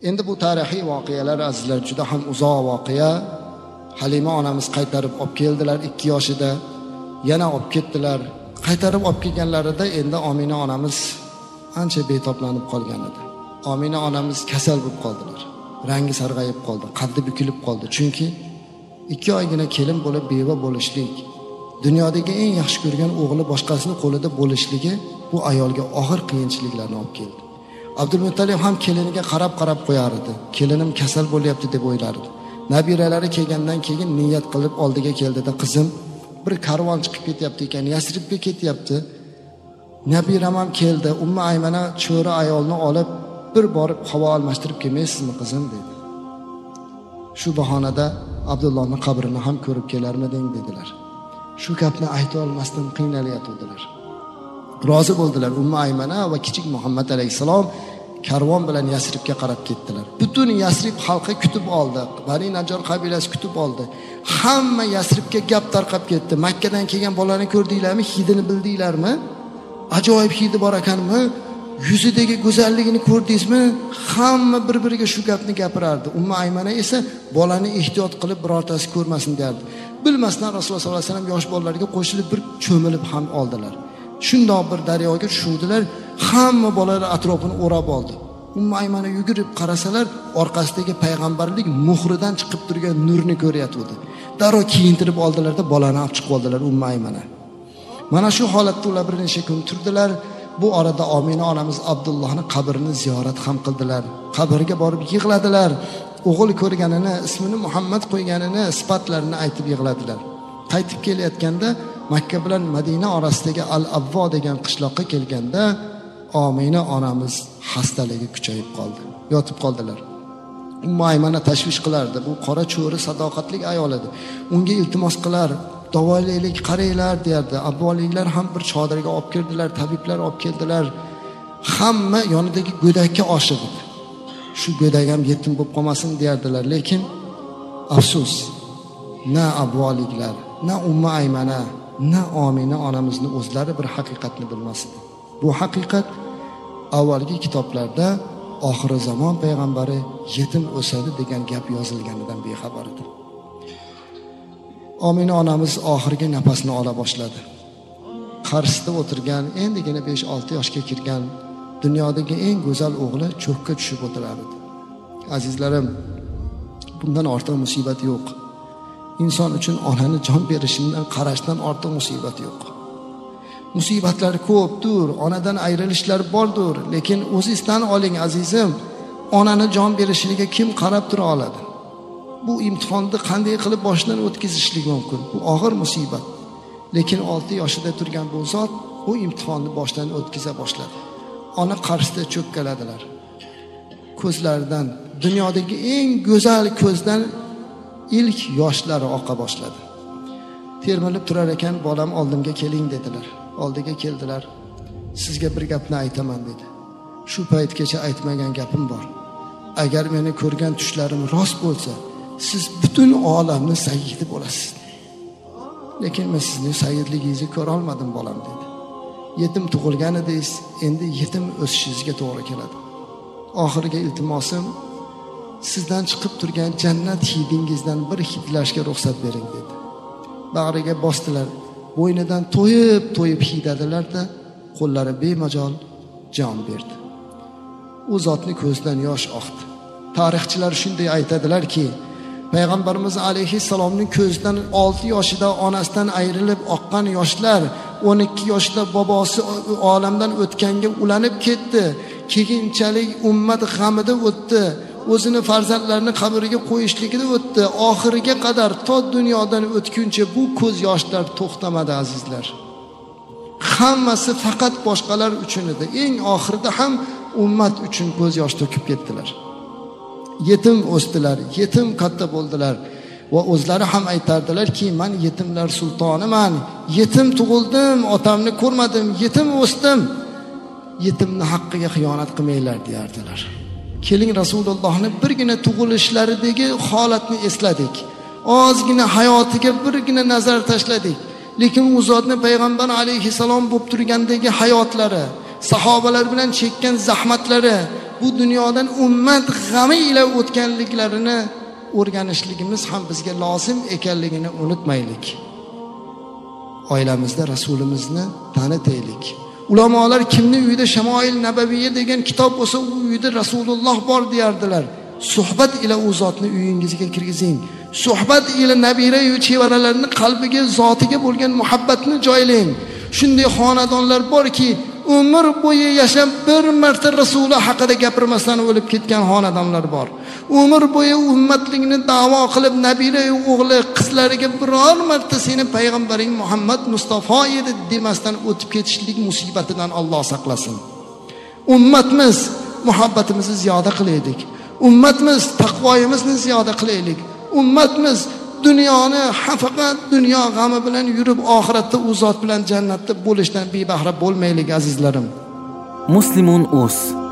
Endi bu tarixiy voqealar azizlar juda ham uzoq voqea. Halima onamiz qaytarib olib keldilar 2 yoshida. Yana olib ketdilar. Qaytarib olib kelganlarida endi Omina onamiz ancha betoblanib qolgan edi. Omina onamiz kasal bo'lib qoldilar. Rangi sarg'ayib qoldi, qaddi bukilib qoldi. Chunki 2 oygina kelin bo'lib beva bo'lishlik, dunyodagi eng yaxshi ko'rgan o'g'li boshqasining qo'lida bo'lishligi bu ayolga og'ir qiyinchiliklarni olib keldi. Abdulmuttalib ham keliniga qarab qo'yar edi. Kelinim kasal bo'lyapti deb o'ylardi. Nabiralari kelgandan keyin niyat qilib oldiga keldida, qizim, bir karvon chiqib ketyapti ekan, Yasribga ketyapti. Nabiram ham keldi. Umma Aymana cho'ri ayolni olib bir borib havo almashtirib kelmaysizmi qizim dedi. Shu bahonada Abdullohning qabrini ham ko'rib kelarmiding dedilar. Shu gapni ayta olmasdan qiynalayotdilar. Rozi bo'ldilar. Umma Aymana va kichik Muhammad alayhisalom karvon bilan Yasribga qarab ketdilar. Butun Yasrib xalqi kutib oldi. Bani Najjar qabilasi kutib oldi. Hamma Yasribga gap tarqab ketdi. Makka dan kelgan bolani ko'rdinglarmi? Hidini bildinglarmi? Ajoyib hidi bor ekanmi? Yuzidagi go'zalligini ko'rdingizmi? Hamma bir-biriga shu gapni gapirardi. Umma Aymana esa bolani ehtiyot qilib birortasi ko'rmasin derdi. Bilmasdan Rasululloh sollallohu alayhi vasallam yosh bolalarga qo'shilib bir cho'milib ham oldilar. Shundoq bir daryoga tushuvdilar, hamma bolalar atrofini o'rab oldi. Umma Aymana yugurib qarasalar, orqasidagi payg'ambarlik muhridan chiqib turgan nurni ko'ryapti. Darrov kiyintirib oldilarda bolani olib chiqib oldilar Umma Aymana. Mana shu holatda ular bir necha kun turdilar. Bu orada Omina onamiz Abdullohning qabrini ziyorat ham qildilar. Qabrga borib yig'ladilar. O'g'il ko'rganini, ismini Muhammad qo'yganini, sifatlarini aytib yig'ladilar. Qaytib kelayotganda Makka bilan Madina orasidagi Al-Abvo degan qishloqqa kelganda Omina onamiz xastaligi kuchayib qoldi. Yotib qoldilar. Umma Aymana tashvish qilardi. Bu qora cho'ri sadoqatli ayol edi. Unga iltimos qilar, davolaylik, qaranglar derdi. Abvoliklar ham bir chodirga olib kirdilar, tabiblar olib keldilar. Hamma yonidagi go'dakka oshiq edi. Shu go'dak ham yetim bo'lib qolmasin derdilar, lekin afsus, na abvoliklar, na Umma Aymana, na Omina onamizni o'zlari bir haqiqatni bilmasdi. Bu haqiqat avvalgi kitoblarda oxiri zamon payg'ambari yetim o'sadi degan gap yozilganidan bexabar edi. Omina onamiz oxirgi nafasni ola boshladi. Qarshisida o'tirgan, endigina 5-6 yoshga kirgan dunyodagi eng go'zal o'g'li cho'kka tushib o'tirar edi. Azizlarim, bundan ortiq musibat yo'q. Inson uchun onani jon berishidan, qarashdan ortiq musibat yo'q. Musibatlar ko'pdir, onadan ayrilishlar bordir, lekin o'zingizdan oling azizim, onani jon berishiga kim qarab tura oladi? Bu imtihonni qanday qilib boshdan o'tkazishlik mumkin? Bu og'ir musibat. Lekin 6 yoshida turgan bu zot bu imtihonni boshdan o'tkaza boshladi. Ona qarshisida cho'kkaladilar. Ko'zlaridan, dunyodagi eng go'zal ko'zdan ilk yoshlari oqa boshladi. Termilib turar ekan, bolam oldimga keling dedilar. Oldiga keldilar. Sizga bir gapni aytaman dedi. Shu paytgacha aytmagan gapim bor. Agar meni ko'rgan tushlarim rost bo'lsa, siz butun olamni sayyidi bo'lasiz. Lekin men sizning sayyidligingizni ko'ra olmadim bolam dedi. Yetim tug'ilgan edingiz, endi yetim o'sishingizga to'g'ri keladi. Oxirgi iltimosim, sizdan chiqib turgan jannat hidingizdan bir hidlashga ruxsat bering dedi. Bag'riga bosdilar, bo'ynidan to'yib hidadilar-da, qo'llari bemajol jon berdi. U zotni ko'zidan yosh oqdi. Tarixchilar shunday aytadilar-ki, Payg'ambarimiz alayhissalomning ko'zidan 6 yoshida onasidan ayrilib oqqan yoshlar 12 yoshida bobosi olamdan o'tganga ulanib ketdi. Keyinchalik ummat g'amida o'tdi. O'zini farzandlarini qabriga qo'yishligida o'tdi. Oxiriga qadar to dunyodan o'tguncha bu ko'z yoshlar to'xtamadi azizlar. Hammasi faqat boshqalar uchun edi. Eng oxirida ham ummat uchun ko'z yosh to'kib ketdilar. Yetim o'sdilar, yetim katta bo'ldilar va o'zlari ham aytardilar-ki, men yetimlar sultoniman, yetim tug'ildim, otamni ko'rmadim, yetim o'sdim. Yetimni haqqiga xiyonat qilmanglar derdilar. Keling Rasulullohning birgina tug'ilishlaridagi holatni esladik. Ozgina hayotiga birgina nazar tashladik. Lekin u zotning payg'ambar alayhisalom bo'lib turgandagi hayotlari, sahobalar bilan chekkan zahmatlari, bu dunyodan ummat g'ami ila o'tganliklarini o'rganishligimiz ham bizga lozim ekanligini unutmaylik. Oilamizda rasulimizni tanitaylik. Ulamolar kimni uyida Shamoil Nabaviyya degan kitob bo'lsa, u uyda Rasululloh bor deyardilar. Suhbat ila u zotni uyingizga kirgizing. Suhbat ila nabira va chevaralarning qalbiga, zotiga bo'lgan muhabbatni joylang. Shunday xonadonlar borki, umr bo'yi yashab bir marta Rasululloh haqida gapirmasdan o'lib ketgan xonadonlar bor. Umr bo'yi ummatlikni da'vo qilib nabira o'g'li qizlariga biror marta seni payg'ambaring Muhammad Mustafa edi demasdan o'tib ketishlik musibatidan Alloh saqlasin. Ummatimiz muhabbatimizni ziyoda qilaylik. Ummatimiz taqvoyimizni ziyoda qilaylik. Ummatimiz dunyoni faqat dunyo g'ami bilan yurib, oxiratda u zot bilan jannatda bo'lishdan bebahra bo'lmaylik azizlarim. Muslimun.uz